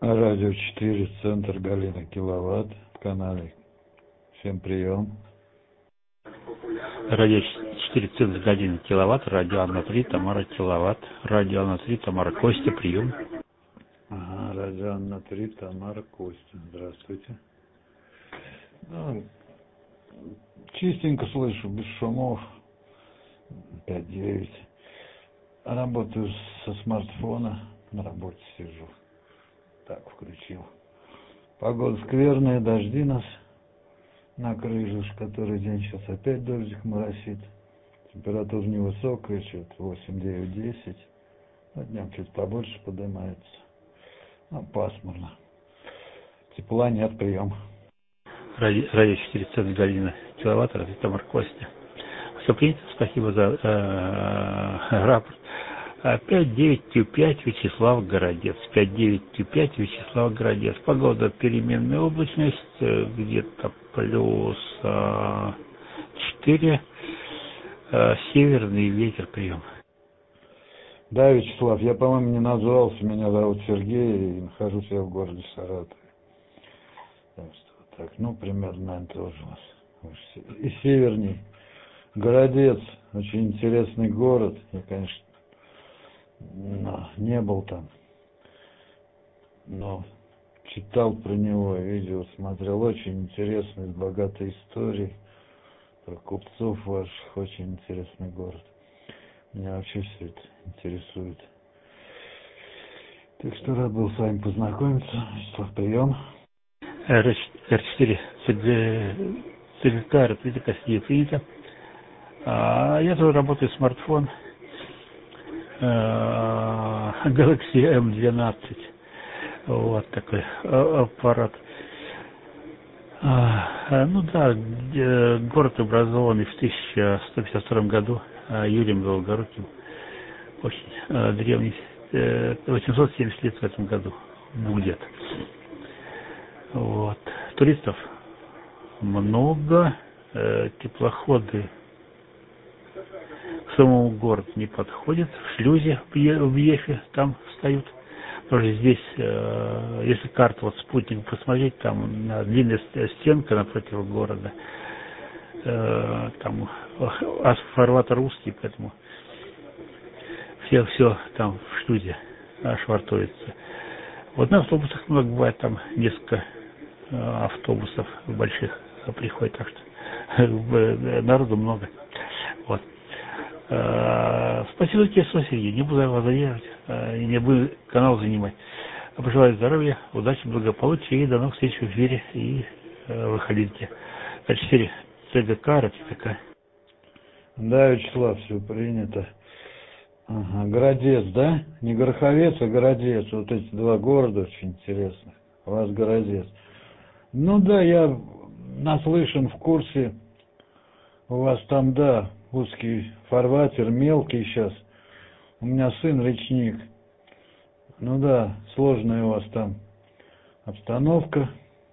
Радио 4, центр Галина Киловатт в канале. Всем прием. Радио 4, центр Галина Киловатт, радио Анна-3, Тамара Киловатт, радио Анна-3, Тамара Костя, прием. Ага, радио Анна-3, Тамара Костя. Здравствуйте. Ну, чистенько слышу, без шумов. 5-9. Работаю со смартфона, на работе сижу. Так, включил. Погода скверная, дожди нас накрыли уж который день. Сейчас опять дождик моросит. Температура невысокая, что-то 8, 9, 10. А днем чуть побольше поднимается. Пасмурно. Тепла нет, прием. Радио 4, центр Галина Киловатт, радио Тамара Костя. Все принято, спасибо за рапорт. 5-9-5 Вячеслав Городец. 5-9-5 Вячеслав Городец. Погода переменная облачность, где-то плюс 4. Северный ветер, прием. Да, Вячеслав, я, по-моему, не назвался. Меня зовут Сергей, и нахожусь я в городе Саратове. Так что так, примерно, наверное, тоже у вас. И северней. Городец, очень интересный город. Я, конечно, не был там, но читал про него, видео смотрел. Очень интересный, с богатой историей. Про купцов ваших, очень интересный город. Меня вообще все это интересует. Так что рад был с вами познакомиться. Вячеслав, прием. Р4, ЦГК, Реплика, принято. Я тоже работаю смартфон. Galaxy M12. Вот такой аппарат. Город образованный в 1152 году Юрием Долгоруким. Очень древний. 870 лет в этом году. Где-то. Вот. Туристов много. Теплоходы к самому городу не подходят. В шлюзе в Ефе там встают. Потому что здесь, если карту спутник посмотреть, там длинная стенка напротив города. Там фарватер узкий, поэтому все там в шлюзе швартуется. Вот на автобусах много бывает, там несколько автобусов больших приходит, так что народу много. Вот. Спасибо тебе, Сергей. Не буду вас задерживать и не буду канал занимать. Пожелаю здоровья, удачи, благополучия и до новых встреч в эфире и выходите. 4 ЦГК, РТК. Да, Вячеслав, все принято. Ага, Городец, да? Не Гороховец, а Городец. Вот эти два города очень интересных. У вас Городец. Да, я наслышан, в курсе. У вас там, да, узкий фарватер, мелкий сейчас. У меня сын речник. Да, сложная у вас там обстановка.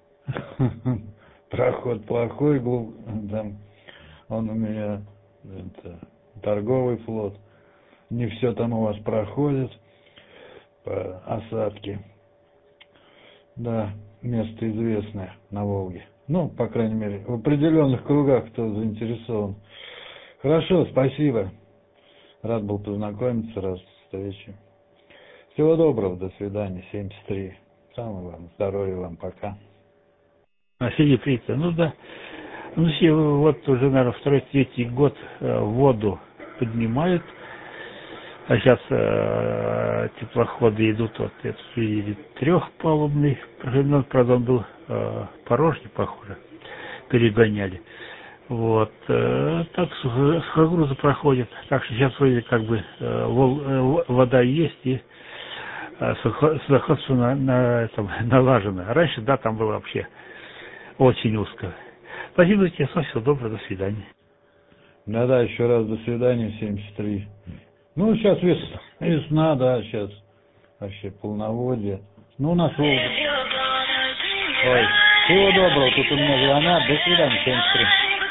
Проход плохой, там, он у меня торговый флот. Не все там у вас проходит по осадке. Да, место известное на Волге. По крайней мере, в определенных кругах, кто заинтересован. Хорошо, спасибо. Рад был познакомиться, рад встрече. Всего доброго, до свидания, 73. Самого вам здоровья вам, пока. Сергей, привет. Да. Вот уже, наверное, второй-третий год воду поднимают. А сейчас теплоходы идут, это трехпалубный, правда, он был порожний, похоже, перегоняли. Вот, так сухогрузы проходят, так что сейчас вроде как бы вода есть и судоходство налажено. Раньше, да, там было вообще очень узко. Спасибо тебе, всего доброго, до свидания. Да, еще раз до свидания, 73. Сейчас весна, да, сейчас вообще полноводье. У нас Волга. Ой, всего доброго, тут у меня звонят, до свидания, 73.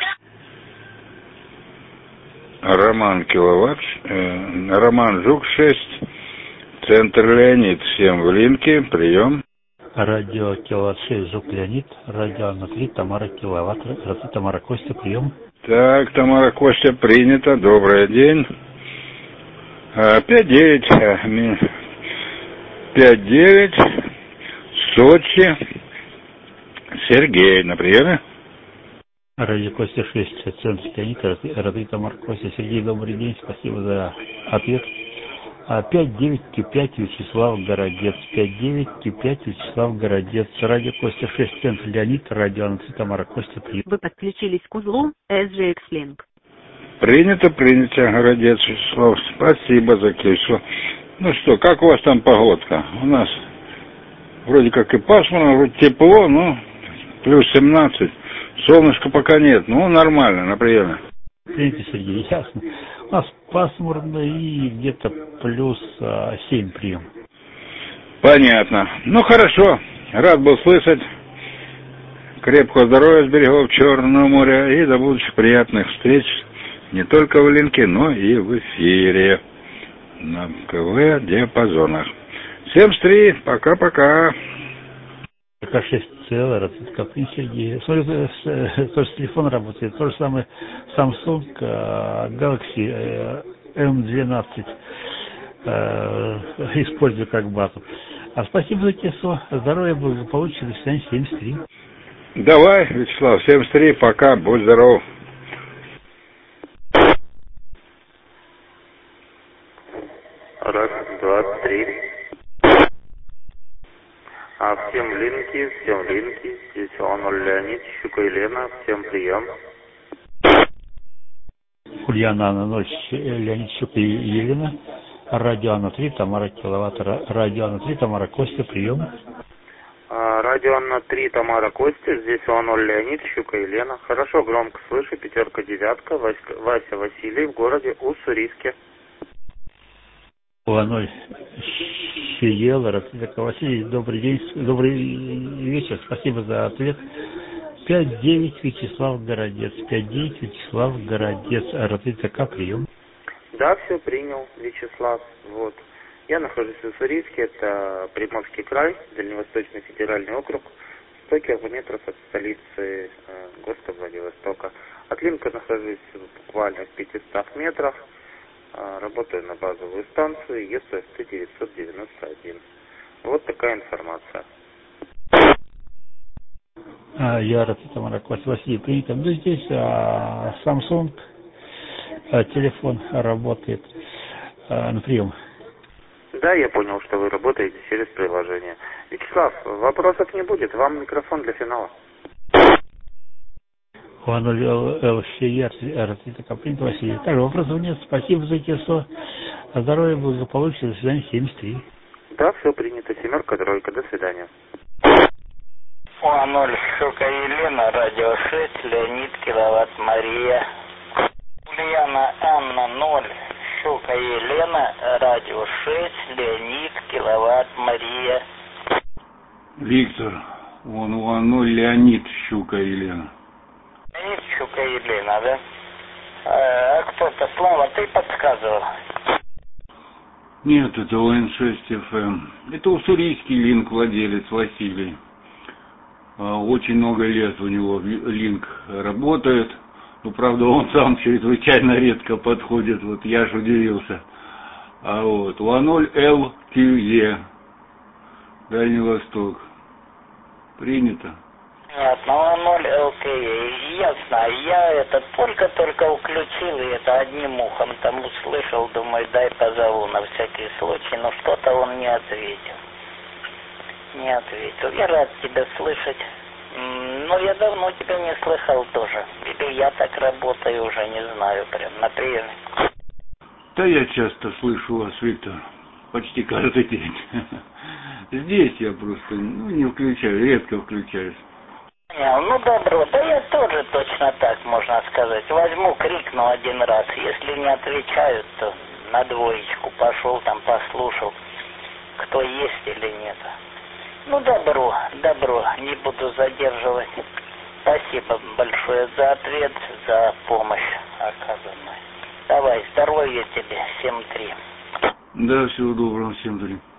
Роман Киловатт, Роман Жук 6, центр Леонид, всем в линке, прием. Радио киловатт 6, Жук Леонид. Радио на 3, Тамара киловатт. Здравствуйте, Тамара, Костя, прием. Так, Тамара, Костя, принято. Добрый день. 5-9, Сочи, Сергей, на приеме. Радио Костя 6, Центр Леонид, Радио Тамара, Костя, Сергей, добрый день, спасибо за ответ. 5-9, Q5, Вячеслав Городец. 5-9, Q5, Вячеслав Городец. Радио Костя 6, Центр Леонид, радио Анна Тамара, Костя, прием. Вы подключились к узлу SGX Link. Принято, Городец Вячеслав. Спасибо за число. Ну что, как у вас там погодка? У нас вроде как и пасмурно, вроде тепло, но плюс 17. Солнышка пока нет, ну нормально, на приеме. Принято, Сергей, ясно. У нас пасмурно и где-то плюс 7 прием. Понятно. Ну хорошо, рад был слышать. Крепкого здоровья с берегов Черного моря и до будущих приятных встреч не только в линке, но и в эфире на КВ-диапазонах. Всем стрит, пока-пока. КК-6 целый, Рацит Сергей. Смотрю, тоже телефон работает. То же самое Samsung Galaxy M12 использую как базу. Спасибо за кисо. Здоровья, благополучия, до свидания, 73. Давай, Вячеслав, всем стрит, пока, будь здоров. Раз, два, три. Всем линки, здесь Иванов Леонид, Щука Елена, всем прием. Ульяна Анна 0, Леонид, Щука и Елена, радио Анна 3, Тамара киловатт, радио Анна 3, Тамара Костя, прием. Радио Анна 3, Тамара Костя, здесь Иванов Леонид, Щука Елена. Хорошо, громко слышу, 5-9, Вася Василий в городе Уссурийске. Иванов Щеела, Василий, добрый день, добрый вечер, спасибо за ответ. 5-9, Вячеслав Городец. 5-9, Вячеслав Городец. РТК, прием. Да, все принял, Вячеслав. Вот. Я нахожусь в Уссурийске, это Приморский край, Дальневосточный федеральный округ, 100 километров от столицы города Владивостока. От Линка нахожусь буквально в 500 метрах. Работаю на базовую станцию ЕССТ 991. Вот такая информация. Я Тамара Василий, принято. Ну, здесь Samsung телефон работает на прием. Да, я понял, что вы работаете через приложение. Вячеслав, вопросов не будет, вам микрофон для финала. РТК, принято, Василий. Также вопросов нет, спасибо за кисо. Здоровья, благополучия, до свидания, 73. Да, все принято, 7, 3, до свидания. 0, Щука Елена, радио 6, Леонид, киловатт Мария. Ульяна Анна 0, Щука Елена, радио 6, Леонид, киловатт Мария. Виктор, 0, Леонид, Щука Елена. Леонид, Щука Елена, да? А кто-то, Слава, ты подсказывал? Нет, это ОН6ФМ. Это уссурийский линк, владелец Василий. Очень много лет у него линк работает. Ну, правда, он сам чрезвычайно редко подходит. Вот я ж удивился. А вот, 0 ЛКЕ. Дальний Восток. Принято. Нет, 0 ЛКЕ. Ясно. Я это только включил, и это одним ухом там услышал. Думаю, дай позову на всякий случай. Но что-то он не ответил. Я рад тебя слышать. Но я давно тебя не слыхал тоже. Или я так работаю уже, не знаю, прям на приеме. Да я часто слышу вас, Виктор. Почти каждый день. Здесь я просто не включаю, редко включаюсь. Ну, добро. Да я тоже точно так, можно сказать. Возьму, крикну один раз. Если не отвечают, то на двоечку пошел, там послушал, кто есть или нет. Ну, добро, не буду задерживать. Спасибо большое за ответ, за помощь оказанную. Давай, здоровья тебе, 7-3. Да, всего доброго, 7-3.